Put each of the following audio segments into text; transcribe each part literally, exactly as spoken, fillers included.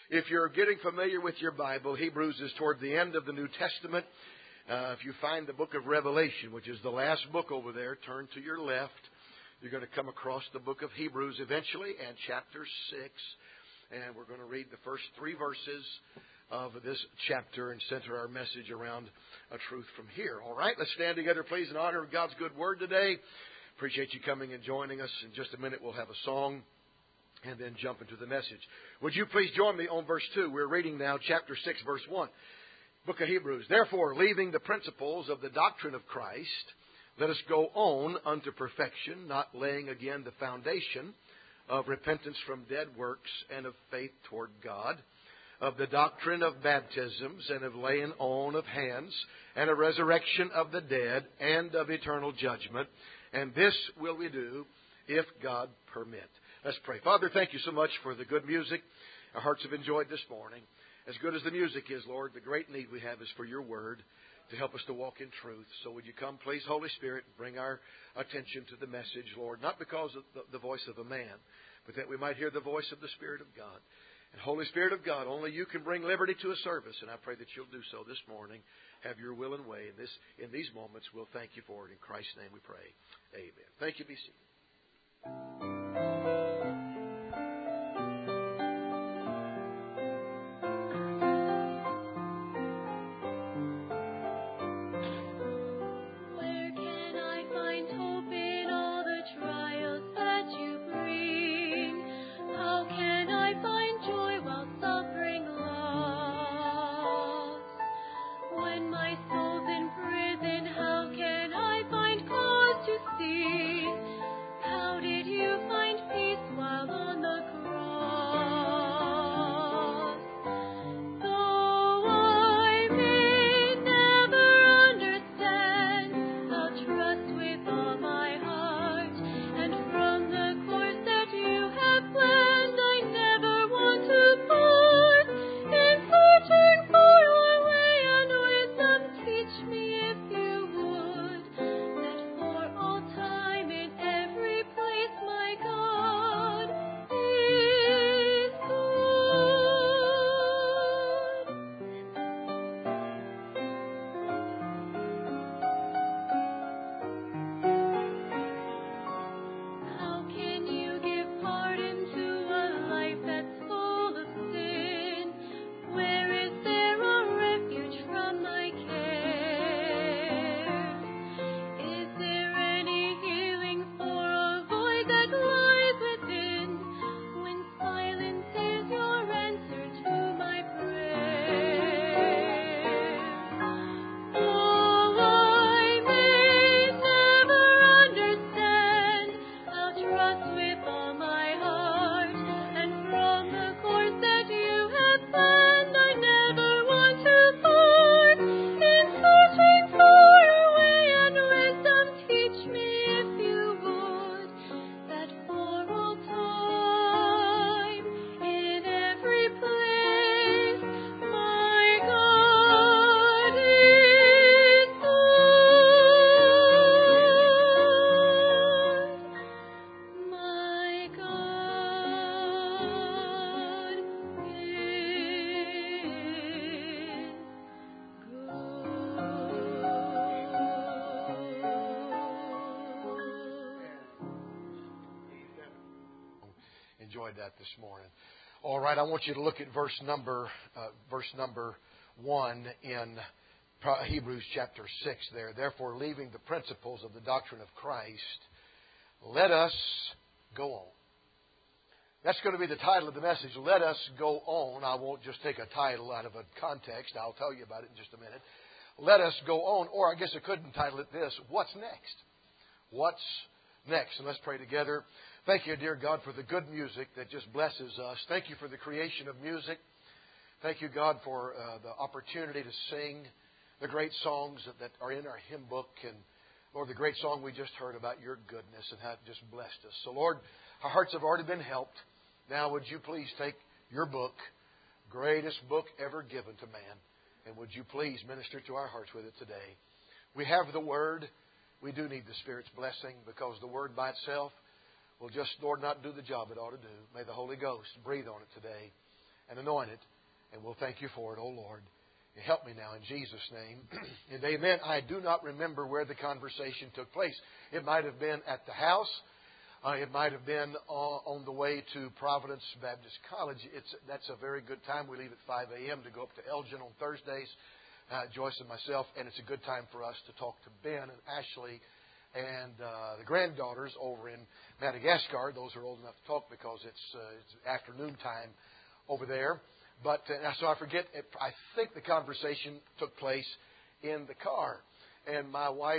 If you're getting familiar with your Bible, Hebrews is toward the end of the New Testament. Uh, if you find the book of Revelation, which is the last book over there, turn to your left. You're going to come across the book of Hebrews eventually, and chapter six. And we're going to read the first three verses of this chapter and center our message around a truth from here. All right, let's stand together, please, in honor of God's good word today. Appreciate you coming and joining us. In just a minute, we'll have a song and then jump into the message. Would you please join me on verse two? We're reading now chapter six, verse one. Book of Hebrews. Therefore, leaving the principles of the doctrine of Christ, let us go on unto perfection, not laying again the foundation of repentance from dead works and of faith toward God, of the doctrine of baptisms and of laying on of hands, and of resurrection of the dead, and of eternal judgment. And this will we do if God permit. Let's pray. Father, thank you so much for the good music our hearts have enjoyed this morning. As good as the music is, Lord, the great need we have is for your word to help us to walk in truth. So would you come, please, Holy Spirit, bring our attention to the message, Lord, not because of the, the voice of a man, but that we might hear the voice of the Spirit of God. And Holy Spirit of God, only you can bring liberty to a service, and I pray that you'll do so this morning. Have your will and way. In, this, in these moments, we'll thank you for it. In Christ's name we pray. Amen. Thank you. Be seated. Enjoyed that this morning. All right, I want you to look at verse number uh, verse number one in Hebrews chapter six there. Therefore, leaving the principles of the doctrine of Christ, let us go on. That's going to be the title of the message. Let us go on. I won't just take a title out of a context. I'll tell you about it in just a minute. Let us go on. Or I guess I couldn't title it this. What's next? What's next? And let's pray together. Thank you, dear God, for the good music that just blesses us. Thank you for the creation of music. Thank you, God, for uh, the opportunity to sing the great songs that, that are in our hymn book. And, Lord, the great song we just heard about your goodness and how it just blessed us. So, Lord, our hearts have already been helped. Now, would you please take your book, greatest book ever given to man, and would you please minister to our hearts with it today? We have the Word. We do need the Spirit's blessing because the Word by itself will just, Lord, not do the job it ought to do. May the Holy Ghost breathe on it today and anoint it. And we'll thank you for it, oh Lord. Help me now in Jesus' name. And amen. I do not remember where the conversation took place. It might have been at the house. Uh, it might have been on, on the way to Providence Baptist College. It's That's a very good time. We leave at five a.m. to go up to Elgin on Thursdays, uh, Joyce and myself. And it's a good time for us to talk to Ben and Ashley and uh, the granddaughters over in Madagascar. Those are old enough to talk because it's, uh, it's afternoon time over there. But uh, so I forget, I think the conversation took place in the car. And my wife,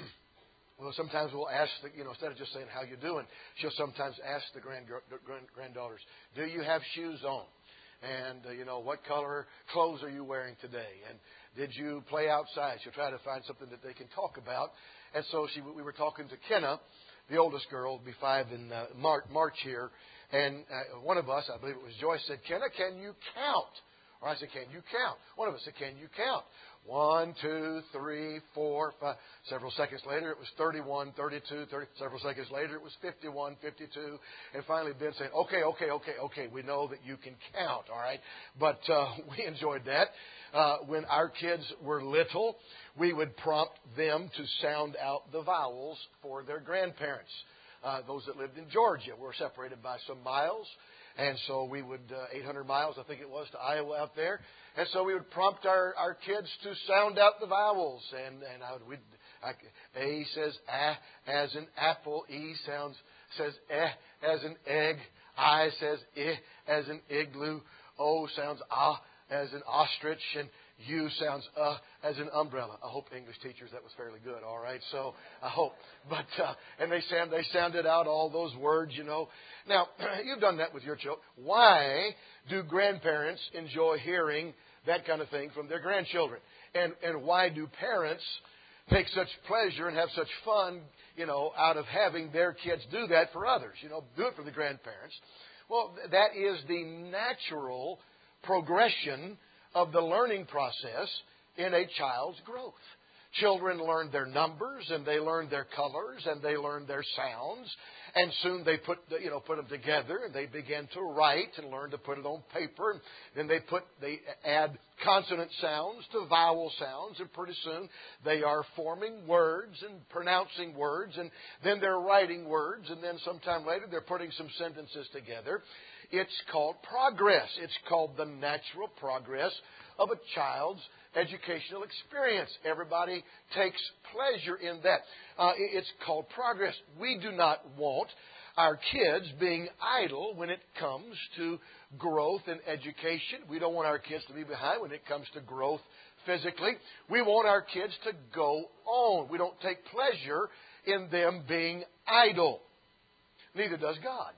well, sometimes we'll ask, the, you know, instead of just saying, how you doing, she'll sometimes ask the grand, grand, granddaughters, do you have shoes on? And, uh, you know, what color clothes are you wearing today? And did you play outside? She'll try to find something that they can talk about. And so she, we were talking to Kenna, the oldest girl, will be five in uh, March, March here. And uh, one of us, I believe it was Joyce, said, Kenna, can you count? Or I said, can you count? One of us said, can you count? One, two, three, four, five. Several seconds later, it was thirty-one, thirty-two, thirty. Several seconds later, it was fifty-one, fifty-two. And finally, Ben said, okay, okay, okay, okay, we know that you can count, all right? But uh, we enjoyed that. Uh, when our kids were little, we would prompt them to sound out the vowels for their grandparents. Uh, those that lived in Georgia were separated by some miles. And so we would, uh, eight hundred miles, I think it was, to Iowa out there. And so we would prompt our, our kids to sound out the vowels. And, and I would, we'd, I, A says ah as an apple. E sounds, says eh as an egg. I says eh as an igloo. O sounds ah as an ostrich. And U sounds uh as an umbrella. I hope English teachers, that was fairly good. All right, so I hope. But uh, and they sound they sounded out all those words, you know. Now you've done that with your children. Why do grandparents enjoy hearing that kind of thing from their grandchildren? And and why do parents take such pleasure and have such fun, you know, out of having their kids do that for others? You know, do it for the grandparents. Well, that is the natural progression of the learning process in a child's growth. Children learn their numbers, and they learn their colors, and they learn their sounds, and soon they put the, you know put them together, and they begin to write and learn to put it on paper. And then they put they add consonant sounds to vowel sounds, and pretty soon they are forming words and pronouncing words, and then they're writing words, and then sometime later they're putting some sentences together. It's called progress. It's called the natural progress of a child's educational experience. Everybody takes pleasure in that. Uh, it's called progress. We do not want our kids being idle when it comes to growth and education. We don't want our kids to be behind when it comes to growth physically. We want our kids to go on. We don't take pleasure in them being idle. Neither does God.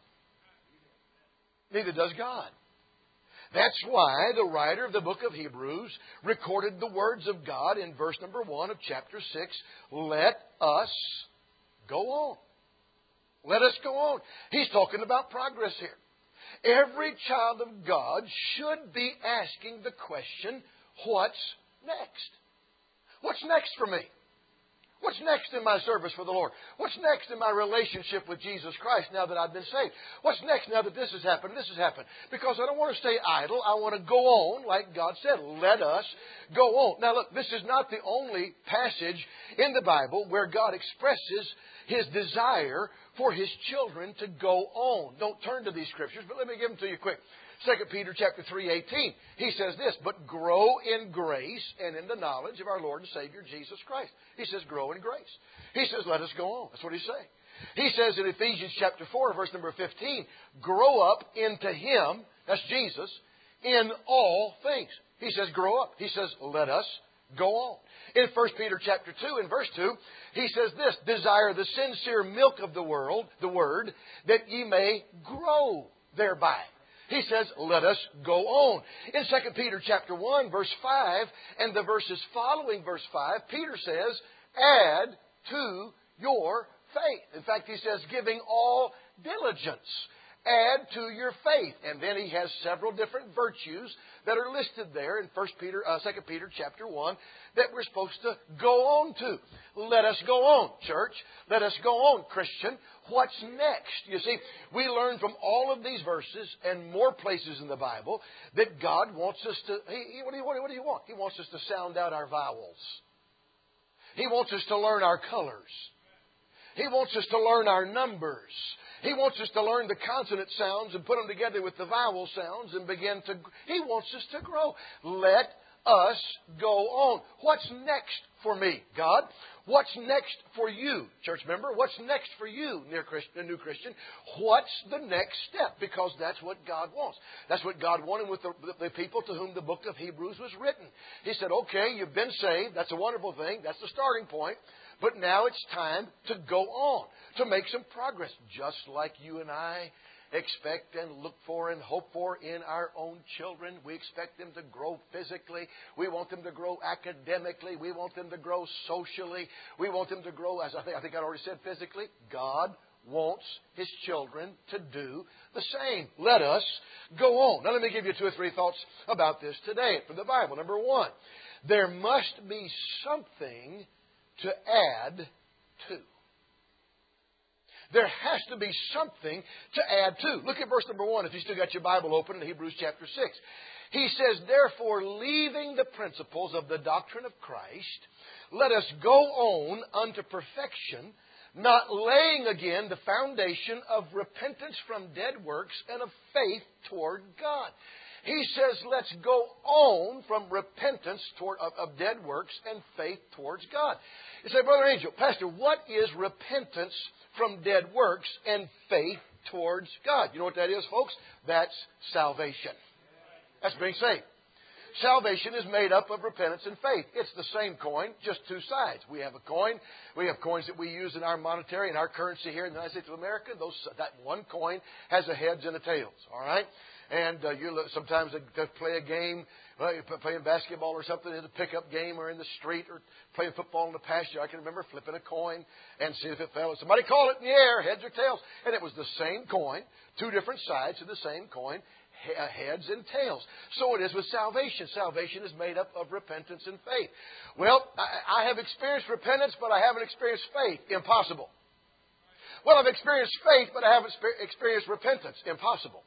Neither does God. That's why the writer of the book of Hebrews recorded the words of God in verse number one of chapter six. Let us go on. Let us go on. He's talking about progress here. Every child of God should be asking the question, what's next? What's next for me? What's next in my service for the Lord? What's next in my relationship with Jesus Christ now that I've been saved? What's next now that this has happened, this has happened? Because I don't want to stay idle. I want to go on, like God said. Let us go on. Now look, this is not the only passage in the Bible where God expresses His desire for His children to go on. Don't turn to these scriptures, but let me give them to you quick. Second Peter chapter three eighteen. He says this, but grow in grace and in the knowledge of our Lord and Savior Jesus Christ. He says grow in grace. He says let us go on. That's what he's saying. He says in Ephesians chapter four, verse number fifteen, grow up into Him, that's Jesus, in all things. He says grow up. He says let us go on. In First Peter chapter two, in verse two, he says this, desire the sincere milk of the world, the word, that ye may grow thereby. He says, let us go on. In Second Peter chapter one, verse five, and the verses following verse five, Peter says, add to your faith. In fact, he says, giving all diligence, add to your faith. And then he has several different virtues that are listed there in First Peter, uh, Second Peter chapter one that we're supposed to go on to. Let us go on, church. Let us go on, Christian. What's next? You see, we learn from all of these verses and more places in the Bible that God wants us to, he, he, what, do you, what do you want? He wants us to sound out our vowels. He wants us to learn our colors. He wants us to learn our numbers. He wants us to learn the consonant sounds and put them together with the vowel sounds and begin to... He wants us to grow. Let us go on. What's next for me, God? What's next for you, church member? What's next for you, new Christian? What's the next step? Because that's what God wants. That's what God wanted with the, the people to whom the book of Hebrews was written. He said, okay, you've been saved. That's a wonderful thing. That's the starting point. But now it's time to go on, to make some progress, just like you and I expect and look for and hope for in our own children. We expect them to grow physically. We want them to grow academically. We want them to grow socially. We want them to grow, as I think I, think I already said, physically. God wants His children to do the same. Let us go on. Now let me give you two or three thoughts about this today from the Bible. Number one, there must be something to add to. There has to be something to add to. Look at verse number one if you still got your Bible open in Hebrews chapter six. He says, therefore, leaving the principles of the doctrine of Christ, let us go on unto perfection, not laying again the foundation of repentance from dead works and of faith toward God. He says, let's go on from repentance toward, of, of dead works and faith towards God. You say, Brother Angel, Pastor, what is repentance from dead works and faith towards God? You know what that is, folks? That's salvation. That's being saved. Salvation is made up of repentance and faith. It's the same coin, just two sides. We have a coin. We have coins that we use in our monetary and our currency here in the United States of America. Those, that one coin has a heads and a tails. All right? And uh, you look, sometimes they play a game, uh, playing basketball or something in a pickup game or in the street or playing football in the pasture. I can remember flipping a coin and see if it fell. Somebody call it in the air, heads or tails. And it was the same coin, two different sides of the same coin, heads and tails. So it is with salvation. Salvation is made up of repentance and faith. Well, I, I have experienced repentance, but I haven't experienced faith. Impossible. Well, I've experienced faith, but I haven't experienced repentance. Impossible.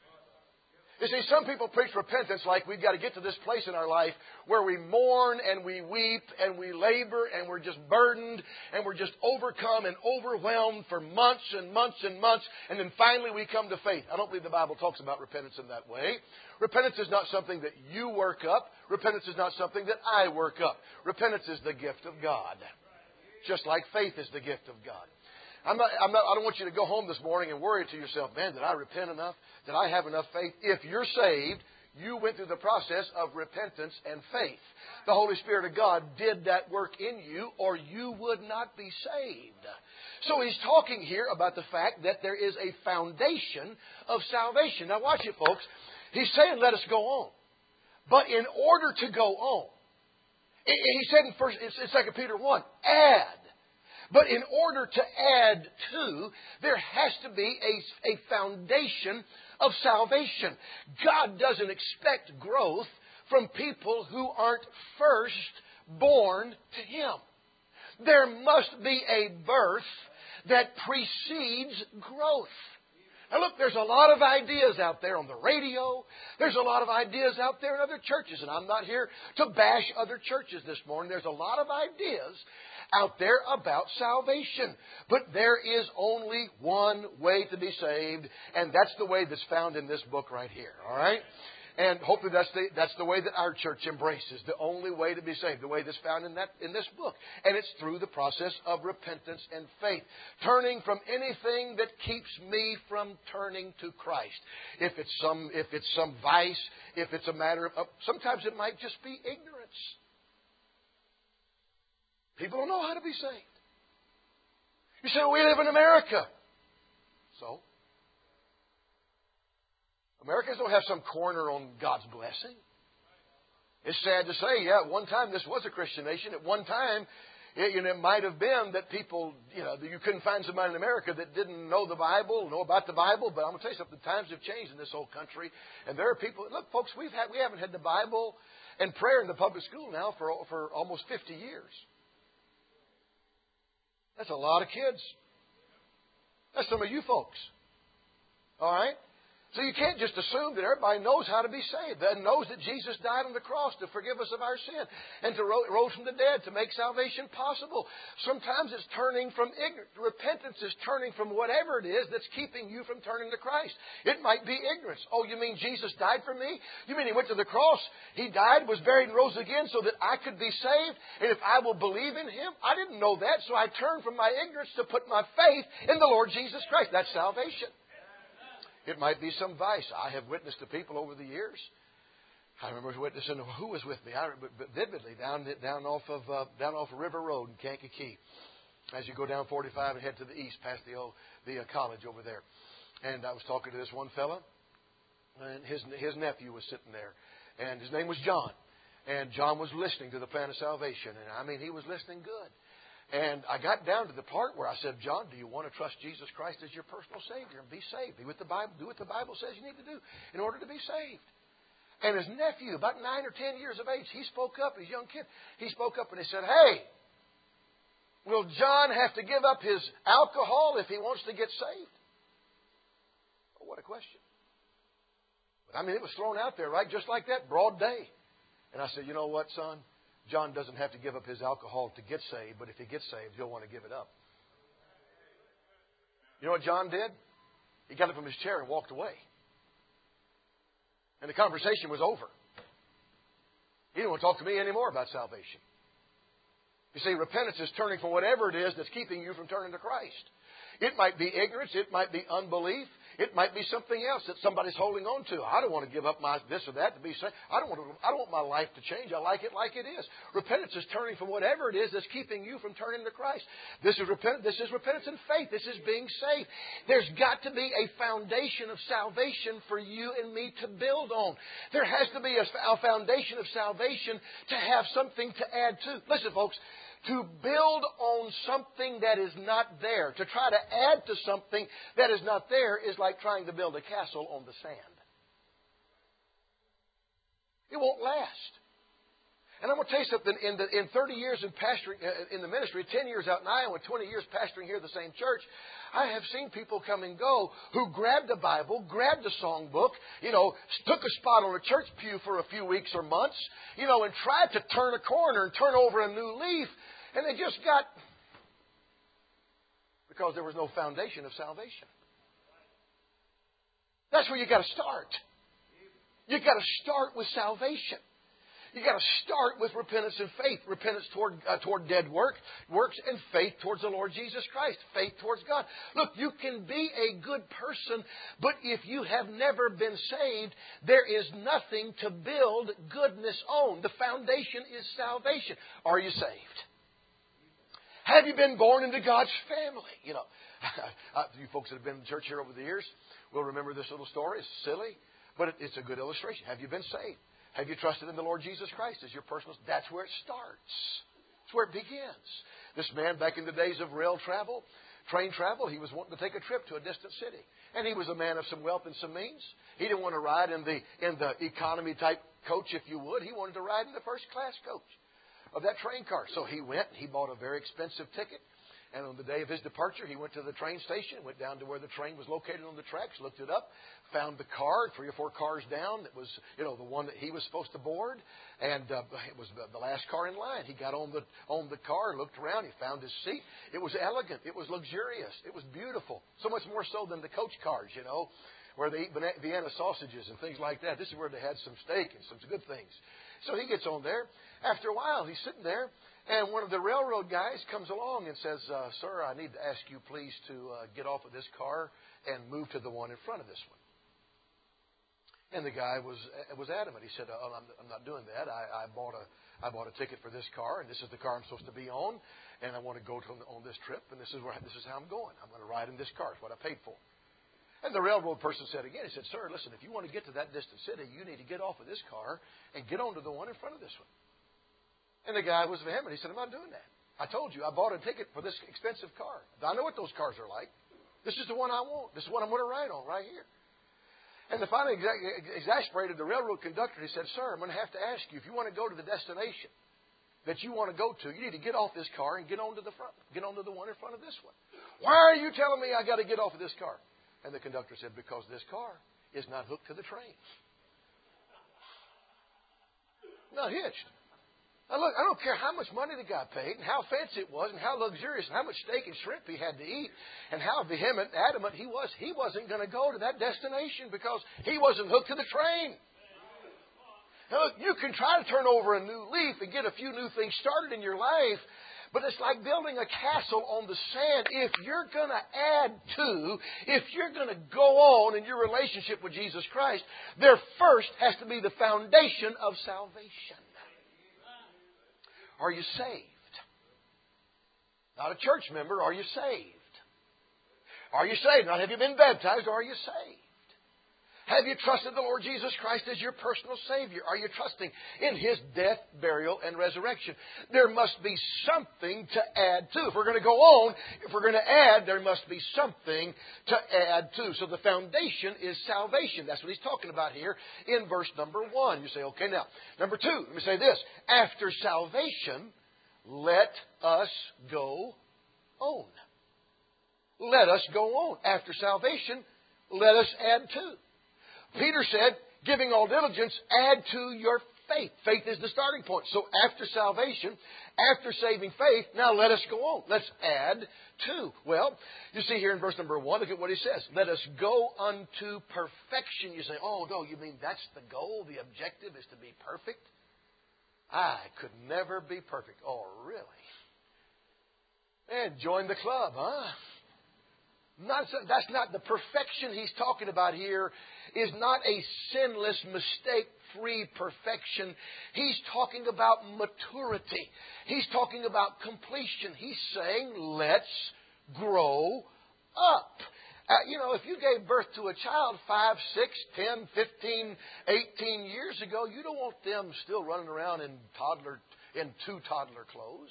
You see, some people preach repentance like we've got to get to this place in our life where we mourn and we weep and we labor and we're just burdened and we're just overcome and overwhelmed for months and months and months, and then finally we come to faith. I don't believe the Bible talks about repentance in that way. Repentance is not something that you work up. Repentance is not something that I work up. Repentance is the gift of God, just like faith is the gift of God. I'm not, I'm not, I don't want you to go home this morning and worry to yourself, man, did I repent enough? Did I have enough faith? If you're saved, you went through the process of repentance and faith. The Holy Spirit of God did that work in you, or you would not be saved. So he's talking here about the fact that there is a foundation of salvation. Now watch it, folks. He's saying, let us go on. But in order to go on, he said in, first, in Second Peter one, add. But in order to add to, there has to be a, a foundation of salvation. God doesn't expect growth from people who aren't first born to Him. There must be a birth that precedes growth. Now look, there's a lot of ideas out there on the radio. There's a lot of ideas out there in other churches. And I'm not here to bash other churches this morning. There's a lot of ideas out there about salvation. But there is only one way to be saved, and that's the way that's found in this book right here. All right? And hopefully that's the, that's the way that our church embraces. The only way to be saved. The way that's found in that in this book. And it's through the process of repentance and faith. Turning from anything that keeps me from turning to Christ. If it's some, if it's some vice, if it's a matter of... Sometimes it might just be ignorance. People don't know how to be saved. You say, well, we live in America. So? Americans don't have some corner on God's blessing. It's sad to say, yeah, at one time this was a Christian nation. At one time, It, you know, it might have been that people, you know, you couldn't find somebody in America that didn't know the Bible, know about the Bible. But I'm going to tell you something. Times have changed in this whole country, and there are people. Look, folks, we've had we haven't had the Bible and prayer in the public school now for for almost fifty years. That's a lot of kids. That's some of you folks. All right? So you can't just assume that everybody knows how to be saved and knows that Jesus died on the cross to forgive us of our sin and to ro- rose from the dead to make salvation possible. Sometimes it's turning from ignorance. Repentance is turning from whatever it is that's keeping you from turning to Christ. It might be ignorance. Oh, you mean Jesus died for me? You mean He went to the cross? He died, was buried, and rose again so that I could be saved? And if I will believe in Him? I didn't know that, so I turned from my ignorance to put my faith in the Lord Jesus Christ. That's salvation. It might be some vice. I have witnessed to people over the years. I remember witnessing who was with me. I remember vividly down down off of uh, down off of River Road in Kankakee, as you go down forty-five and head to the east past the old, the uh, college over there. And I was talking to this one fella, and his his nephew was sitting there, and his name was John. And John was listening to the plan of salvation, and I mean he was listening good. And I got down to the part where I said, John, do you want to trust Jesus Christ as your personal Savior and be saved? Be with the Bible, do what the Bible says you need to do in order to be saved. And his nephew, about nine or ten years of age, he spoke up, his young kid, he spoke up and he said, hey, will John have to give up his alcohol if he wants to get saved? Oh, what a question. But I mean, it was thrown out there, right? Just like that, broad day. And I said, you know what, son? John doesn't have to give up his alcohol to get saved, but if he gets saved, he'll want to give it up. You know what John did? He got up from his chair and walked away. And the conversation was over. He didn't want to talk to me anymore about salvation. You see, repentance is turning from whatever it is that's keeping you from turning to Christ. It might be ignorance. It might be unbelief. It might be something else that somebody's holding on to. I don't want to give up my this or that to be saved. I don't want to, I don't want my life to change. I like it like it is. Repentance is turning from whatever it is that's keeping you from turning to Christ. This is repentance. This is repentance and faith. This is being saved. There's got to be a foundation of salvation for you and me to build on. There has to be a, a foundation of salvation to have something to add to. Listen, folks. To build on something that is not there, to try to add to something that is not there, is like trying to build a castle on the sand. It won't last. And I'm going to tell you something. In, the, in thirty years in pastoring uh, in the ministry, ten years out in Iowa, twenty years pastoring here at the same church, I have seen people come and go who grabbed a Bible, grabbed a songbook, you know, took a spot on a church pew for a few weeks or months, you know, and tried to turn a corner and turn over a new leaf. And they just got, because there was no foundation of salvation. That's where you got to start. You got to start with salvation. You got to start with repentance and faith. Repentance toward uh, toward dead work, works, and faith towards the Lord Jesus Christ. Faith towards God. Look, you can be a good person, but if you have never been saved, there is nothing to build goodness on. The foundation is salvation. Are you saved? Have you been born into God's family? You know, you folks that have been in church here over the years will remember this little story. It's silly, but it's a good illustration. Have you been saved? Have you trusted in the Lord Jesus Christ as your personal? That's where it starts. That's where it begins. This man, back in the days of rail travel, train travel, he was wanting to take a trip to a distant city. And he was a man of some wealth and some means. He didn't want to ride in the in the economy type coach, if you would. He wanted to ride in the first class coach of that train car. So he went, he bought a very expensive ticket. And on the day of his departure, he went to the train station, went down to where the train was located on the tracks, looked it up, found the car, three or four cars down. That was, you know, the one that he was supposed to board. And uh, it was the last car in line. He got on the on the car, looked around, he found his seat. It was elegant. It was luxurious. It was beautiful. So much more so than the coach cars, you know, where they eat Vienna sausages and things like that. This is where they had some steak and some good things. So he gets on there. After a while, he's sitting there, and one of the railroad guys comes along and says, uh, sir, I need to ask you please to uh, get off of this car and move to the one in front of this one. And the guy was was adamant. He said, oh, I'm, I'm not doing that. I, I bought a I bought a ticket for this car, and this is the car I'm supposed to be on, and I want to go to, on this trip, and this is where this is how I'm going. I'm going to ride in this car. It's what I paid for. And the railroad person said again, he said, sir, listen, if you want to get to that distant city, you need to get off of this car and get on to the one in front of this one. And the guy was vehement. He said, I'm not doing that. I told you, I bought a ticket for this expensive car. I know what those cars are like. This is the one I want. This is what I'm going to ride on right here. And the finally exa- exasperated the railroad conductor. He said, sir, I'm going to have to ask you, if you want to go to the destination that you want to go to, you need to get off this car and get onto the front. Get onto the one in front of this one. Why are you telling me I got to get off of this car? And the conductor said, because this car is not hooked to the train. Not hitched. Now look, I don't care how much money the guy paid and how fancy it was and how luxurious and how much steak and shrimp he had to eat and how vehement, adamant he was. He wasn't going to go to that destination because he wasn't hooked to the train. Now look, you can try to turn over a new leaf and get a few new things started in your life, but it's like building a castle on the sand. If you're going to add to, if you're going to go on in your relationship with Jesus Christ, there first has to be the foundation of salvation. Are you saved? Not a church member, are you saved? Are you saved? Not have you been baptized, are you saved? Have you trusted the Lord Jesus Christ as your personal Savior? Are you trusting in His death, burial, and resurrection? There must be something to add to. If we're going to go on, if we're going to add, there must be something to add to. So the foundation is salvation. That's what he's talking about here in verse number one. You say, okay, now, number two, let me say this. After salvation, let us go on. Let us go on. After salvation, let us add to. Peter said, giving all diligence, add to your faith. Faith is the starting point. So after salvation, after saving faith, now let us go on. Let's add to. Well, you see here in verse number one, look at what he says. Let us go unto perfection. You say, oh, no, you mean that's the goal? The objective is to be perfect? I could never be perfect. Oh, really? And join the club, huh? Not, that's not the perfection he's talking about here is not a sinless, mistake-free perfection. He's talking about maturity. He's talking about completion. He's saying, let's grow up. Uh, you know, if you gave birth to a child five, six, ten, fifteen, eighteen years ago, you don't want them still running around in toddler, in two toddler clothes.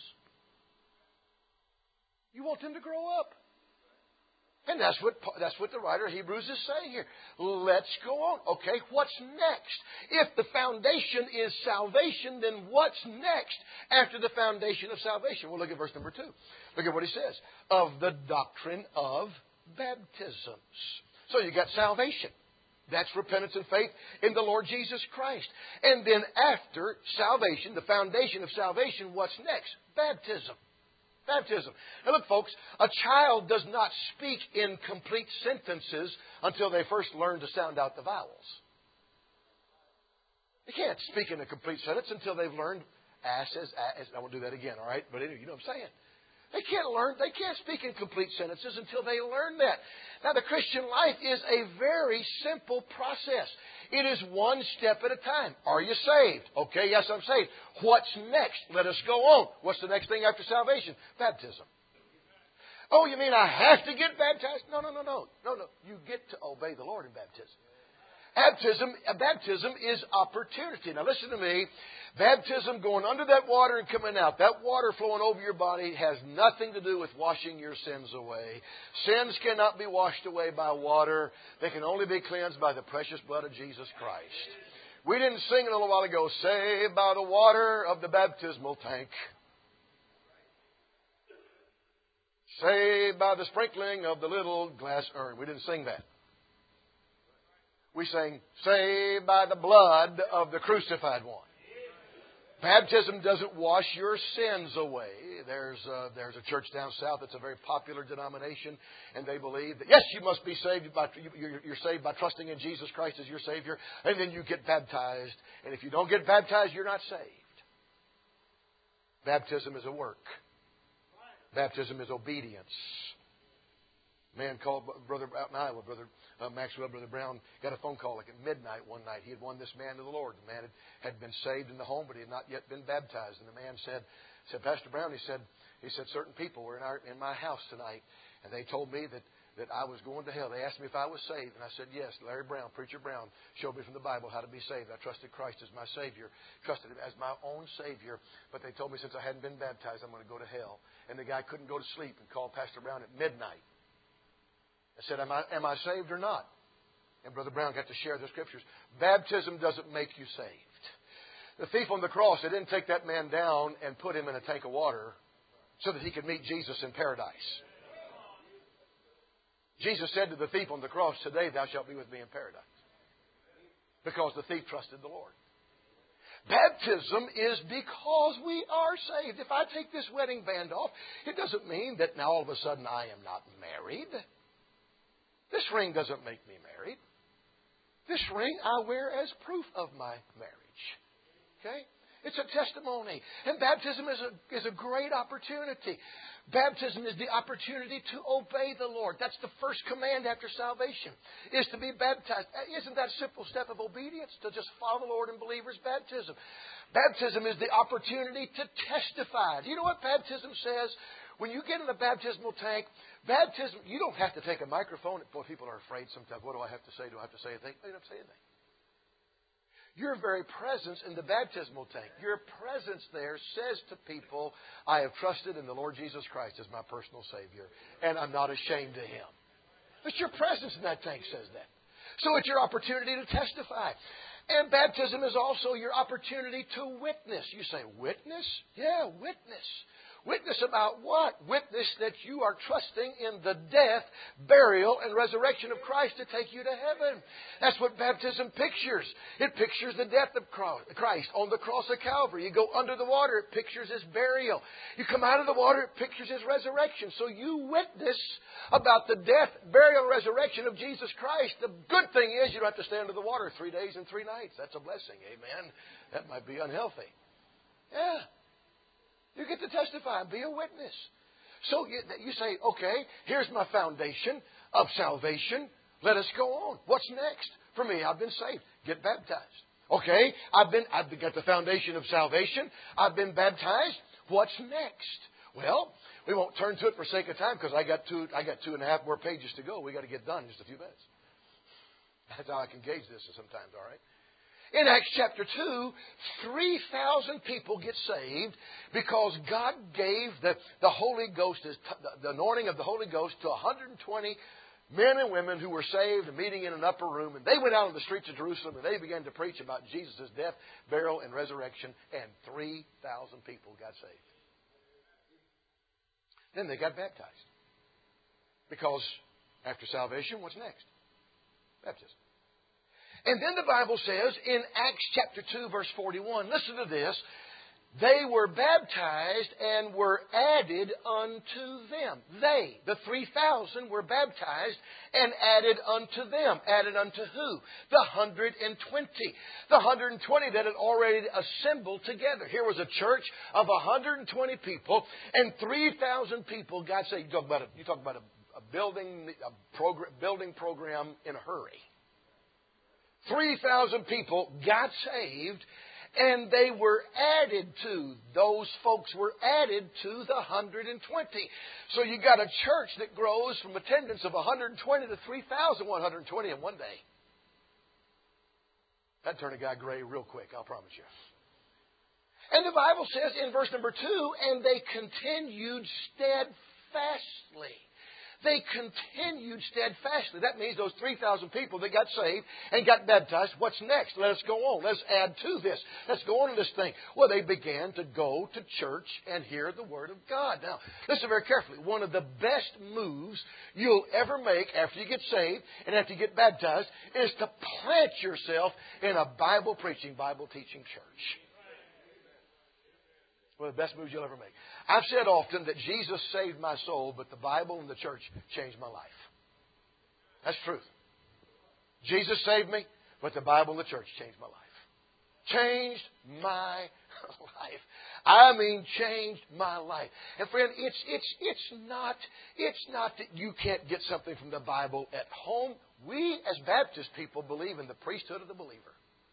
You want them to grow up. And that's what that's what the writer of Hebrews is saying here. Let's go on. Okay, what's next? If the foundation is salvation, then what's next after the foundation of salvation? Well, look at verse number two. Look at what he says. Of the doctrine of baptisms. So you got salvation. That's repentance and faith in the Lord Jesus Christ. And then after salvation, the foundation of salvation, what's next? Baptism. Baptism. Now look, folks, a child does not speak in complete sentences until they first learn to sound out the vowels. They can't speak in a complete sentence until they've learned as, as, as. I won't do that again, all right? But anyway, you know what I'm saying. They can't learn, they can't speak in complete sentences until they learn that. Now, the Christian life is a very simple process. It is one step at a time. Are you saved? Okay, yes, I'm saved. What's next? Let us go on. What's the next thing after salvation? Baptism. Oh, you mean I have to get baptized? No, no, no, no. No, no. You get to obey the Lord in baptism. Baptism, baptism is opportunity. Now listen to me. Baptism, going under that water and coming out, that water flowing over your body has nothing to do with washing your sins away. Sins cannot be washed away by water. They can only be cleansed by the precious blood of Jesus Christ. We didn't sing it a little while ago, saved by the water of the baptismal tank. Saved by the sprinkling of the little glass urn. We didn't sing that. We sang, saved by the blood of the crucified one. Baptism doesn't wash your sins away. There's a, there's a church down south that's a very popular denomination, and they believe that, yes, you must be saved by, you're, you're saved by trusting in Jesus Christ as your Savior, and then you get baptized. And if you don't get baptized, you're not saved. Baptism is a work. Baptism is obedience. A man called Brother out in Iowa, Brother uh, Maxwell, Brother Brown, got a phone call like at midnight one night. He had won this man to the Lord. The man had, had been saved in the home, but he had not yet been baptized. And the man said, said Pastor Brown, he said, he said, certain people were in our in my house tonight, and they told me that that I was going to hell. They asked me if I was saved, and I said, yes. Larry Brown, Preacher Brown, showed me from the Bible how to be saved. I trusted Christ as my Savior, trusted Him as my own Savior. But they told me since I hadn't been baptized, I'm going to go to hell. And the guy couldn't go to sleep and called Pastor Brown at midnight. I said, am I, am I saved or not? And Brother Brown got to share the Scriptures. Baptism doesn't make you saved. The thief on the cross, they didn't take that man down and put him in a tank of water so that he could meet Jesus in paradise. Jesus said to the thief on the cross, today thou shalt be with me in paradise. Because the thief trusted the Lord. Baptism is because we are saved. If I take this wedding band off, it doesn't mean that now all of a sudden I am not married. This ring doesn't make me married. This ring I wear as proof of my marriage. Okay? It's a testimony. And baptism is a, is a great opportunity. Baptism is the opportunity to obey the Lord. That's the first command after salvation, is to be baptized. Isn't that a simple step of obedience? To just follow the Lord in believers' baptism. Baptism is the opportunity to testify. Do you know what baptism says? When you get in the baptismal tank, baptism, you don't have to take a microphone. Boy, people are afraid sometimes. What do I have to say? Do I have to say anything? You don't have to say anything. Your very presence in the baptismal tank, your presence there says to people, I have trusted in the Lord Jesus Christ as my personal Savior, and I'm not ashamed of Him. But your presence in that tank says that. So it's your opportunity to testify. And baptism is also your opportunity to witness. You say, witness? Yeah, witness. Witness about what? Witness that you are trusting in the death, burial, and resurrection of Christ to take you to heaven. That's what baptism pictures. It pictures the death of Christ on the cross of Calvary. You go under the water, it pictures His burial. You come out of the water, it pictures His resurrection. So you witness about the death, burial, and resurrection of Jesus Christ. The good thing is you don't have to stay under the water three days and three nights. That's a blessing. Amen. That might be unhealthy. Yeah. You get to testify and be a witness. So you, you say, okay, here's my foundation of salvation. Let us go on. What's next? For me, I've been saved. Get baptized. Okay, I've been, I've got the foundation of salvation. I've been baptized. What's next? Well, we won't turn to it for sake of time because I got two, I got two and a half more pages to go. We got to get done in just a few minutes. That's how I can gauge this sometimes, all right? In Acts chapter two, three thousand people get saved because God gave the, the Holy Ghost, the anointing of the Holy Ghost to one hundred twenty men and women who were saved and meeting in an upper room. And they went out on the streets of Jerusalem and they began to preach about Jesus' death, burial, and resurrection. And three thousand people got saved. Then they got baptized. Because after salvation, what's next? Baptism. And then the Bible says in Acts chapter two, verse forty-one, listen to this. They were baptized and were added unto them. They, the three thousand, were baptized and added unto them. Added unto who? The one hundred twenty. The one hundred twenty that had already assembled together. Here was a church of one hundred twenty people, and three thousand people got saved. You talk about a, you talk about a, a building a program, building program in a hurry. three thousand people got saved, and they were added to. Those folks were added to the one hundred twenty. So you got a church that grows from attendance of one hundred twenty to three thousand one hundred twenty in one day. That'd turn a guy gray real quick, I'll promise you. And the Bible says in verse number two, and they continued steadfastly. They continued steadfastly. That means those three thousand people that got saved and got baptized, what's next? Let us go on. Let's add to this. Let's go on to this thing. Well, they began to go to church and hear the Word of God. Now, listen very carefully. One of the best moves you'll ever make after you get saved and after you get baptized is to plant yourself in a Bible-preaching, Bible-teaching church. One of the best moves you'll ever make. I've said often that Jesus saved my soul, but the Bible and the church changed my life. That's truth. Jesus saved me, but the Bible and the church changed my life. Changed my life. I mean, changed my life. And friend, it's it's it's not it's not that you can't get something from the Bible at home. We as Baptist people believe in the priesthood of the believer.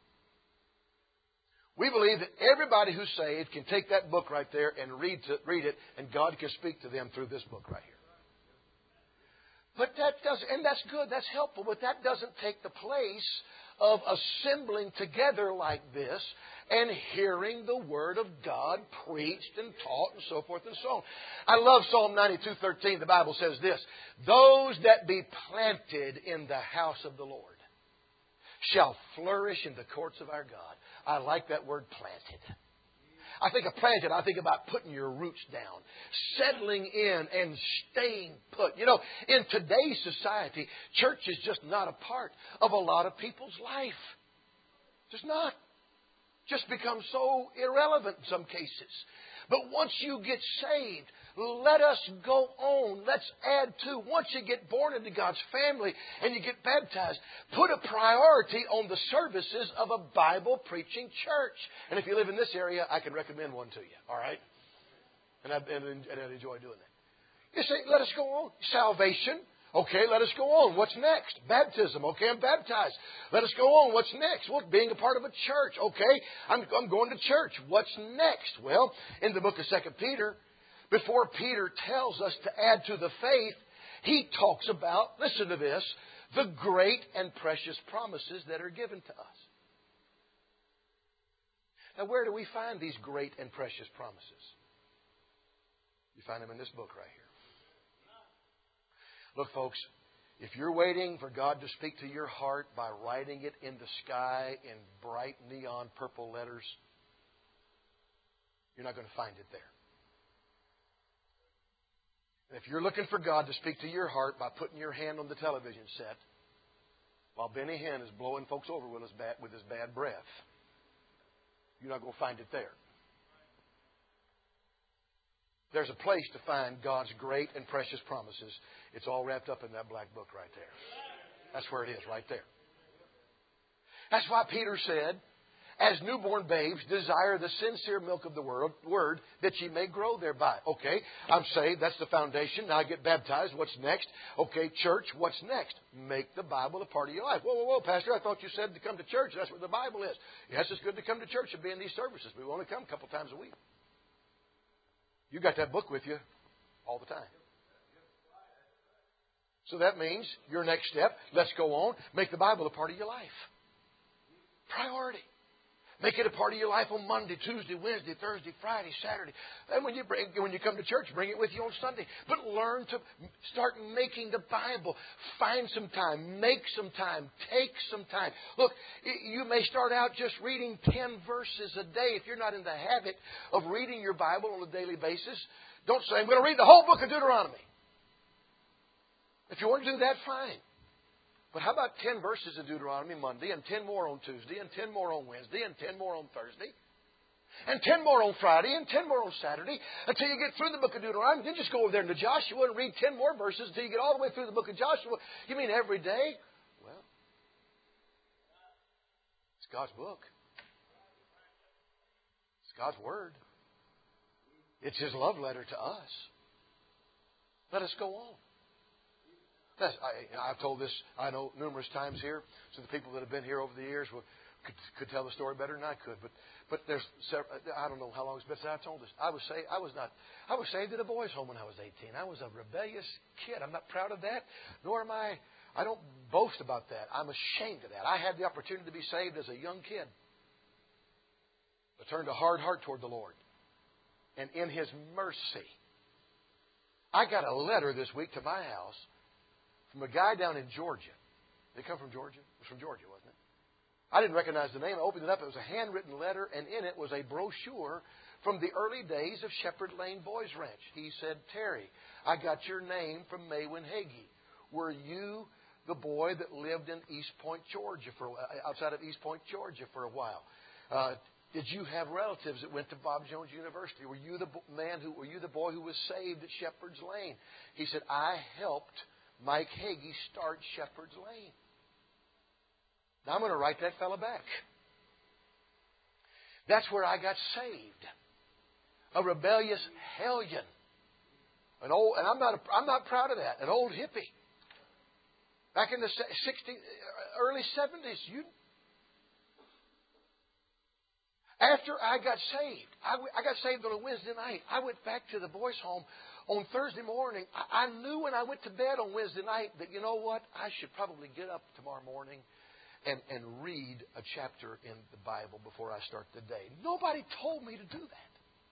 We believe that everybody who's saved can take that book right there and read to, read it, and God can speak to them through this book right here. But that doesn't, and that's good, that's helpful, but that doesn't take the place of assembling together like this and hearing the Word of God preached and taught and so forth and so on. I love Psalm ninety-two thirteen. The Bible says this, those that be planted in the house of the Lord shall flourish in the courts of our God. I like that word planted. I think of planted, I think about putting your roots down, settling in and staying put. You know, in today's society, church is just not a part of a lot of people's life. Just not. Just becomes so irrelevant in some cases. But once you get saved, let us go on. Let's add to. Once you get born into God's family and you get baptized, put a priority on the services of a Bible-preaching church. And if you live in this area, I can recommend one to you. All right? And I, and, and I enjoy doing that. You say, let us go on. Salvation. Okay, let us go on. What's next? Baptism. Okay, I'm baptized. Let us go on. What's next? Well, being a part of a church. Okay, I'm, I'm going to church. What's next? Well, in the book of Second Peter, before Peter tells us to add to the faith, he talks about, listen to this, the great and precious promises that are given to us. Now, where do we find these great and precious promises? You find them in this book right here. Look, folks, if you're waiting for God to speak to your heart by writing it in the sky in bright neon purple letters, you're not going to find it there. And if you're looking for God to speak to your heart by putting your hand on the television set while Benny Hinn is blowing folks over with his bad, with his bad breath, you're not going to find it there. There's a place to find God's great and precious promises. It's all wrapped up in that black book right there. That's where it is, right there. That's why Peter said, as newborn babes, desire the sincere milk of the word, word that ye may grow thereby. Okay, I'm saved. That's the foundation. Now I get baptized. What's next? Okay, church, what's next? Make the Bible a part of your life. Whoa, whoa, whoa, Pastor, I thought you said to come to church. That's what the Bible is. Yes, it's good to come to church and be in these services, but we only come a couple times a week. You got that book with you all the time. So that means your next step, let's go on, make the Bible a part of your life. Priority. Make it a part of your life on Monday, Tuesday, Wednesday, Thursday, Friday, Saturday. And when you bring, when you come to church, bring it with you on Sunday. But learn to start making the Bible. Find some time. Make some time. Take some time. Look, you may start out just reading ten verses a day. If you're not in the habit of reading your Bible on a daily basis, don't say, I'm going to read the whole book of Deuteronomy. If you want to do that, fine. But how about ten verses of Deuteronomy Monday, and ten more on Tuesday, and ten more on Wednesday, and ten more on Thursday, and ten more on Friday, and ten more on Saturday, until you get through the book of Deuteronomy. Then just go over there into Joshua and read ten more verses until you get all the way through the book of Joshua. You mean every day? Well, it's God's book. It's God's Word. It's His love letter to us. Let us go on. That's, I, I've told this, I know, numerous times here. So the people that have been here over the years will, could, could tell the story better than I could. But but there's several, I don't know how long it's been since I've told this. I was saved. I was not. I was saved at a boys' home when I was eighteen. I was a rebellious kid. I'm not proud of that, nor am I. I don't boast about that. I'm ashamed of that. I had the opportunity to be saved as a young kid. I turned a hard heart toward the Lord, and in His mercy, I got a letter this week to my house from a guy down in Georgia. Did it come from Georgia? It was from Georgia, wasn't it? I didn't recognize the name. I opened it up. It was a handwritten letter, and in it was a brochure from the early days of Shepherd Lane Boys Ranch. He said, Terry, I got your name from Maywin Hagee. Were you the boy that lived in East Point, Georgia, for outside of East Point, Georgia for a while? Uh, did you have relatives that went to Bob Jones University? Were you the man who? Were you the boy who was saved at Shepherd's Lane? He said, I helped Mike Hagee start Shepherd's Lane. Now I'm going to write that fellow back. That's where I got saved. A rebellious hellion. An old, and I'm not, I'm not proud of that. An old hippie. Back in the sixties, early seventies, you. After I got saved, I, I got saved on a Wednesday night. I went back to the boys' home On Thursday morning, I, I knew when I went to bed on Wednesday night that, you know what, I should probably get up tomorrow morning and, and read a chapter in the Bible before I start the day. Nobody told me to do that.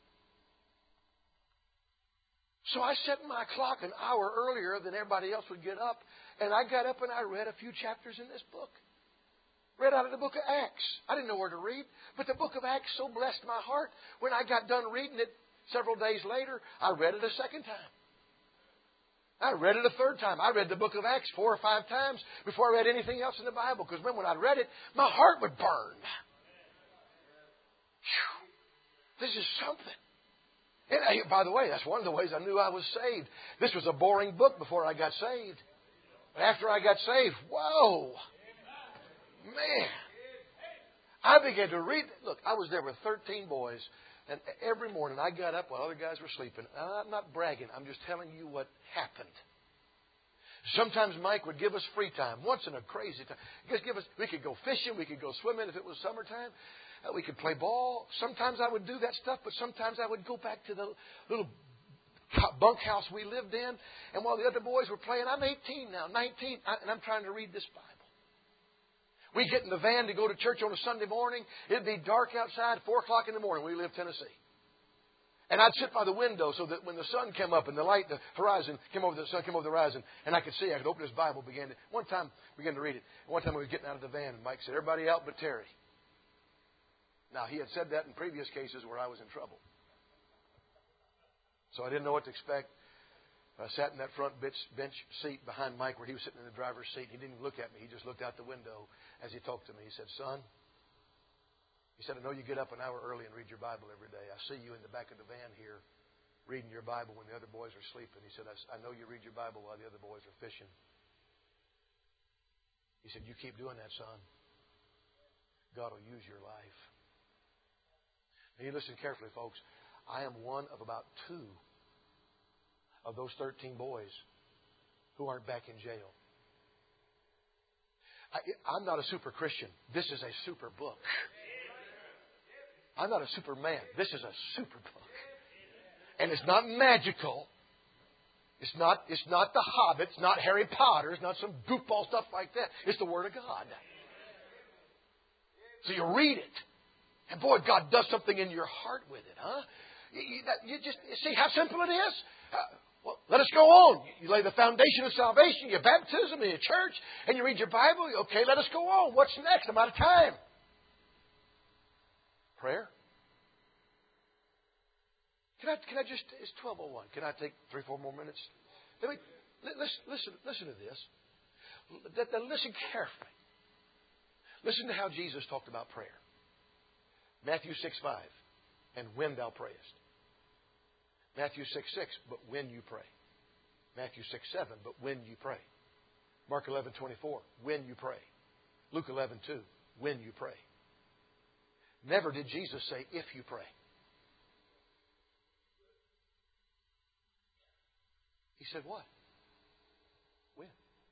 So I set my clock an hour earlier than everybody else would get up, and I got up and I read a few chapters in this book. Read out of the book of Acts. I didn't know where to read, but the book of Acts so blessed my heart. When I got done reading it several days later, I read it a second time. I read it a third time. I read the book of Acts four or five times before I read anything else in the Bible, because when I read it, my heart would burn. Whew. This is something. And I, by the way, that's one of the ways I knew I was saved. This was a boring book before I got saved. But after I got saved, whoa! Man, I began to read. Look, I was there with thirteen boys, and every morning I got up while other guys were sleeping. I'm not bragging. I'm just telling you what happened. Sometimes Mike would give us free time, once in a crazy time. Just give us. We could go fishing. We could go swimming if it was summertime. Uh, we could play ball. Sometimes I would do that stuff, but sometimes I would go back to the little bunkhouse we lived in. And while the other boys were playing, I'm eighteen now, nineteen, and I'm trying to read this Bible. We get in the van to go to church on a Sunday morning. It'd be dark outside, four o'clock in the morning. We lived in Tennessee. And I'd sit by the window so that when the sun came up and the light, the horizon came over, the sun came over the horizon, and I could see, I could open this Bible, begin to, one time, begin to read it. One time we were getting out of the van, and Mike said, "Everybody out but Terry." Now, he had said that in previous cases where I was in trouble. So I didn't know what to expect. I sat in that front bench, bench seat behind Mike where he was sitting in the driver's seat. He didn't even look at me. He just looked out the window as he talked to me. He said, "Son," he said, "I know you get up an hour early and read your Bible every day. I see you in the back of the van here reading your Bible when the other boys are sleeping." He said, I, I know you read your Bible while the other boys are fishing." He said, "You keep doing that, son. God will use your life." Now you listen carefully, folks. I am one of about two of those thirteen boys who aren't back in jail. I, I'm not a super Christian. This is a super book. I'm not a Superman. This is a super book. And it's not magical. It's not, it's not The Hobbit. It's not Harry Potter. It's not some goofball stuff like that. It's the Word of God. So you read it. And boy, God does something in your heart with it, huh? You, you, you just you see how simple it is? Uh, well, let us go on. You lay the foundation of salvation, your baptism, in your church, and you read your Bible. Okay, let us go on. What's next? I'm out of time. Prayer. Can I, can I just, it's twelve oh one. Can I take three, four more minutes? Let me, listen, listen, listen to this. Listen carefully. Listen to how Jesus talked about prayer. Matthew six five. And when thou prayest. Matthew six six. But when you pray. Matthew six seven. But when you pray. Mark eleven twenty-four. When you pray. Luke eleven two. When you pray. Never did Jesus say, if you pray. He said what? When?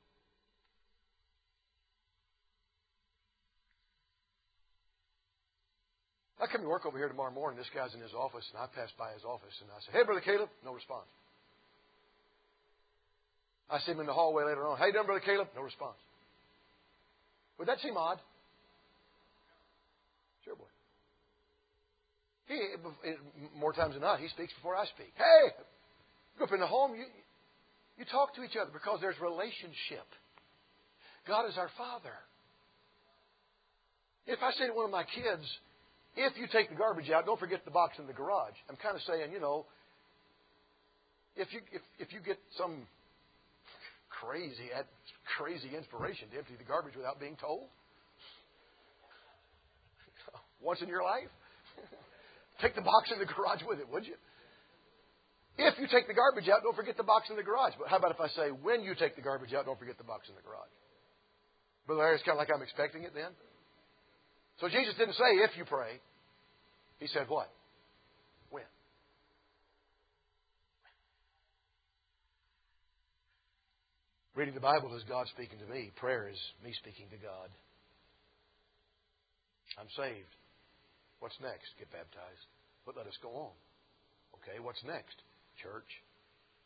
I come to work over here tomorrow morning. This guy's in his office, and I pass by his office, and I say, "Hey, Brother Caleb." No response. I see him in the hallway later on. "How you doing, Brother Caleb?" No response. Would that seem odd? Sure, boy. He, more times than not, he speaks before I speak. Hey, go up in the home. You, you talk to each other because there's relationship. God is our Father. If I say to one of my kids, "If you take the garbage out, don't forget the box in the garage," I'm kind of saying, you know, if you if, if you get some crazy crazy inspiration to empty the garbage without being told, once in your life, take the box in the garage with it, would you? If you take the garbage out, don't forget the box in the garage. But how about if I say, when you take the garbage out, don't forget the box in the garage? Brother Larry, it's kind of like I'm expecting it then. So Jesus didn't say, if you pray. He said what? When? Reading the Bible is God speaking to me. Prayer is me speaking to God. I'm saved. What's next? Get baptized. But let us go on. Okay, what's next? Church.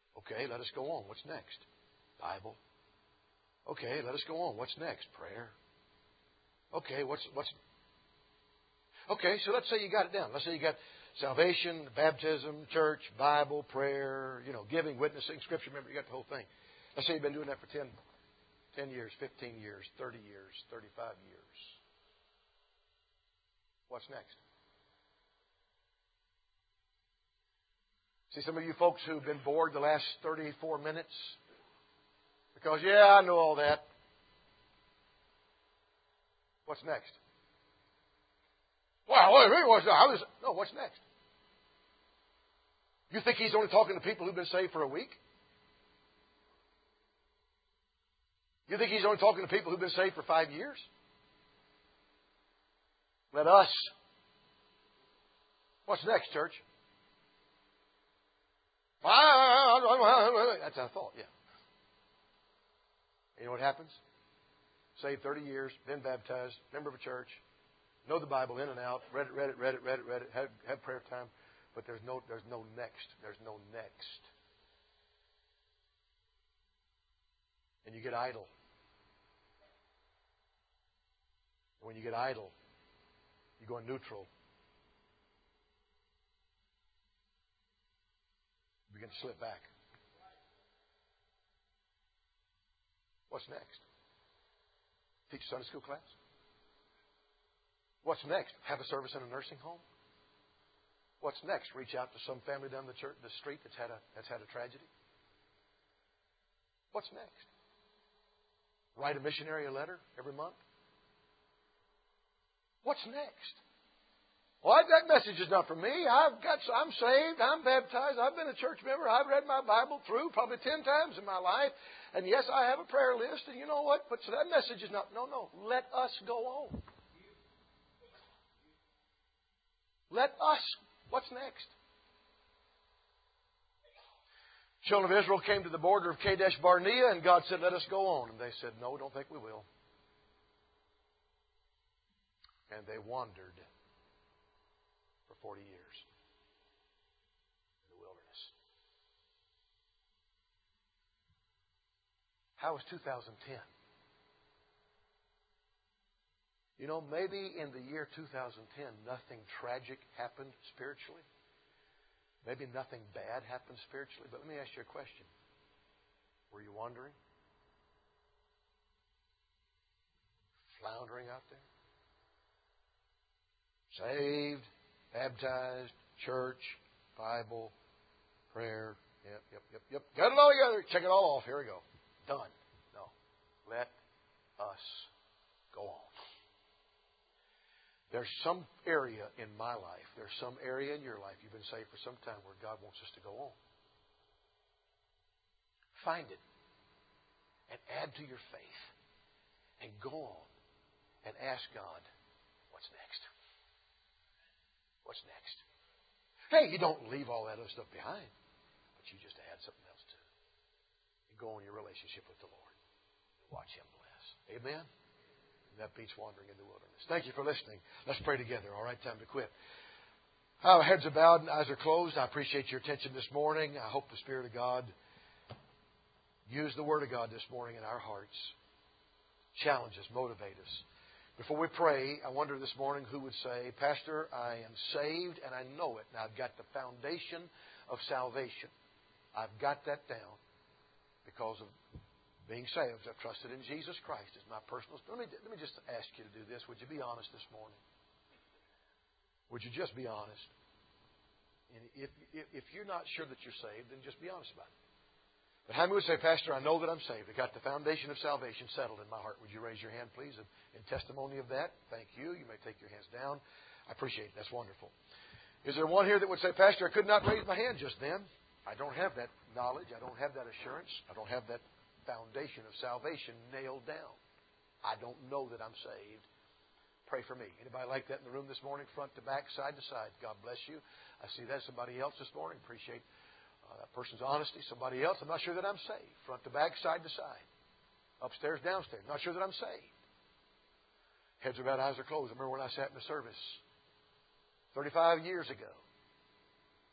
Okay, let us go on. What's next? Bible. Okay, let us go on. What's next? Prayer. Okay, what's what's Okay, so let's say you got it down. Let's say you got salvation, baptism, church, Bible, prayer, you know, giving, witnessing, Scripture. Remember, you got the whole thing. Let's say you've been doing that for ten, ten years, fifteen years, thirty years, thirty-five years. What's next? See, some of you folks who've been bored the last thirty-four minutes because, yeah, I know all that. What's next? Well, wait a minute, what's I was, no, what's next? You think He's only talking to people who've been saved for a week? You think He's only talking to people who've been saved for five years? Let us. What's next, church? That's our thought, yeah. You know what happens? Saved thirty years, been baptized, member of a church, know the Bible in and out, read it, read it, read it, read it, read it, have, have prayer time, but there's no, there's no next. There's no next. And you get idle. When you get idle, you go neutral. You begin to slip back. What's next? Teach a Sunday school class? What's next? Have a service in a nursing home? What's next? Reach out to some family down the church, the street that's had a that's had a tragedy? What's next? Write a missionary a letter every month? What's next? Well, that message is not for me. I've got, I'm saved. I'm baptized. I've been a church member. I've read my Bible through probably ten times in my life. And yes, I have a prayer list. And you know what? But so that message is not, no, no. Let us go on. Let us. What's next? Children of Israel came to the border of Kadesh Barnea, and God said, let us go on. And they said, no, don't think we will. And they wandered for forty years in the wilderness. How was two thousand ten? You know, maybe in the year two thousand ten, nothing tragic happened spiritually. Maybe nothing bad happened spiritually. But let me ask you a question. Were you wandering? Floundering out there? Saved, baptized, church, Bible, prayer. Yep, yep, yep, yep. Got it all together. Check it all off. Here we go. Done. No. Let us go on. There's some area in my life, there's some area in your life, you've been saved for some time, where God wants us to go on. Find it and add to your faith and go on and ask God, what's next? What's next? Hey, you don't leave all that other stuff behind, but you just add something else to it. And go on your relationship with the Lord and watch Him bless. Amen? That beats wandering in the wilderness. Thank you for listening. Let's pray together. All right, time to quit. Our heads are bowed and eyes are closed. I appreciate your attention this morning. I hope the Spirit of God use the Word of God this morning in our hearts. Challenge us, motivate us. Before we pray, I wonder this morning who would say, Pastor, I am saved and I know it. And I've got the foundation of salvation. I've got that down because of being saved. I've trusted in Jesus Christ as my personal... Let me, let me just ask you to do this. Would you be honest this morning? Would you just be honest? And if, if, if you're not sure that you're saved, then just be honest about it. But how many would say, Pastor, I know that I'm saved. I've got the foundation of salvation settled in my heart. Would you raise your hand, please, in, in testimony of that? Thank you. You may take your hands down. I appreciate it. That's wonderful. Is there one here that would say, Pastor, I could not raise my hand just then. I don't have that knowledge. I don't have that assurance. I don't have that foundation of salvation nailed down. I don't know that I'm saved. Pray for me. Anybody like that in the room this morning, front to back, side to side? God bless you. I see that. Somebody else this morning. Appreciate uh, that person's honesty. Somebody else. I'm not sure that I'm saved. Front to back, side to side. Upstairs, downstairs. Not sure that I'm saved. Heads are bowed, eyes are closed. I remember when I sat in the service thirty-five years ago.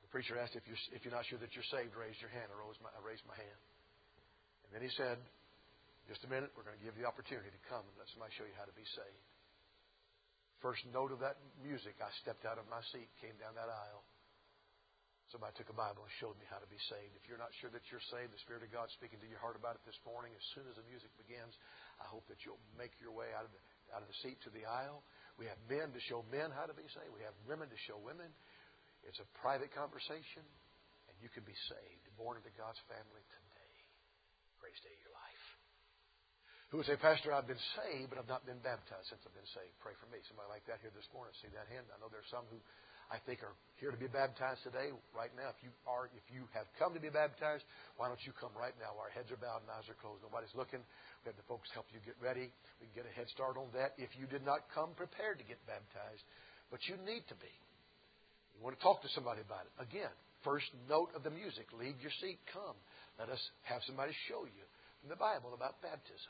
The preacher asked, if you're, if you're not sure that you're saved, raise your hand. I raised my, I raised my hand. And then he said, just a minute, we're going to give you the opportunity to come and let somebody show you how to be saved. First note of that music, I stepped out of my seat, came down that aisle. Somebody took a Bible and showed me how to be saved. If you're not sure that you're saved, the Spirit of God speaking to your heart about it this morning, as soon as the music begins, I hope that you'll make your way out of the, out of the seat to the aisle. We have men to show men how to be saved. We have women to show women. It's a private conversation, and you can be saved, born into God's family today. Greatest day of your life. Who would say, Pastor, I've been saved, but I've not been baptized since I've been saved. Pray for me. Somebody like that here this morning. See that hand? I know there's some who I think are here to be baptized today, right now. If you are, if you have come to be baptized, why don't you come right now? Our heads are bowed and eyes are closed. Nobody's looking. We have the folks help you get ready. We can get a head start on that. If you did not come prepared to get baptized, but you need to be. You want to talk to somebody about it. Again, first note of the music. Leave your seat. Come. Let us have somebody show you from the Bible about baptism.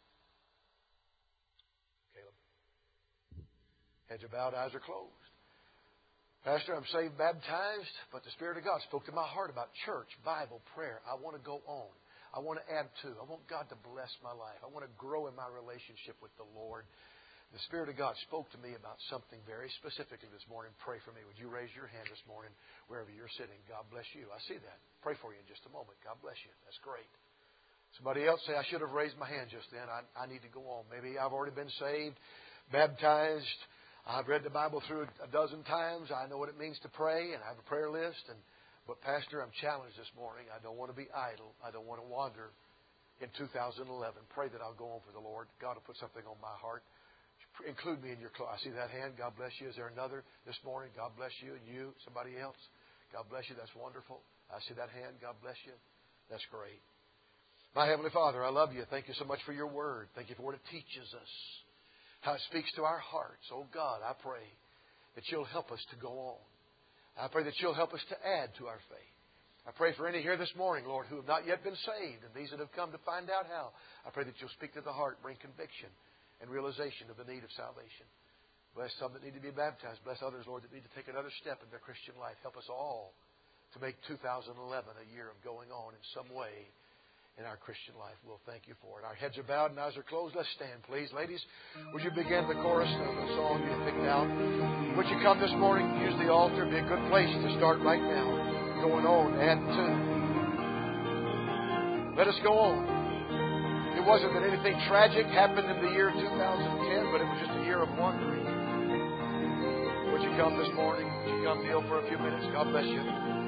Caleb. Heads are bowed, eyes are closed. Pastor, I'm saved, baptized, but the Spirit of God spoke to my heart about church, Bible, prayer. I want to go on. I want to add to. I want God to bless my life. I want to grow in my relationship with the Lord. The Spirit of God spoke to me about something very specifically this morning. Pray for me. Would you raise your hand this morning wherever you're sitting? God bless you. I see that. Pray for you in just a moment. God bless you. That's great. Somebody else say, I should have raised my hand just then. I, I need to go on. Maybe I've already been saved, baptized. I've read the Bible through a dozen times. I know what it means to pray, and I have a prayer list. And But, Pastor, I'm challenged this morning. I don't want to be idle. I don't want to wander in two thousand eleven. Pray that I'll go on for the Lord. God will put something on my heart. Include me in your class. I see that hand. God bless you. Is there another this morning? God bless you. And you, somebody else. God bless you. That's wonderful. I see that hand. God bless you. That's great. My Heavenly Father, I love you. Thank you so much for your word. Thank you for what it teaches us, how it speaks to our hearts. Oh, God, I pray that you'll help us to go on. I pray that you'll help us to add to our faith. I pray for any here this morning, Lord, who have not yet been saved, and these that have come to find out how. I pray that you'll speak to the heart, bring conviction and realization of the need of salvation. Bless some that need to be baptized. Bless others, Lord, that need to take another step in their Christian life. Help us all to make two thousand eleven a year of going on in some way in our Christian life. We'll thank you for it. Our heads are bowed and eyes are closed. Let's stand, please. Ladies, would you begin the chorus of the song you picked out? Would you come this morning, use the altar? Be a good place to start right now. Going on, add to. Let us go on. It wasn't that anything tragic happened in the year two thousand ten, but it was just a year of wandering. Would you come this morning? Would you come kneel for a few minutes? God bless you.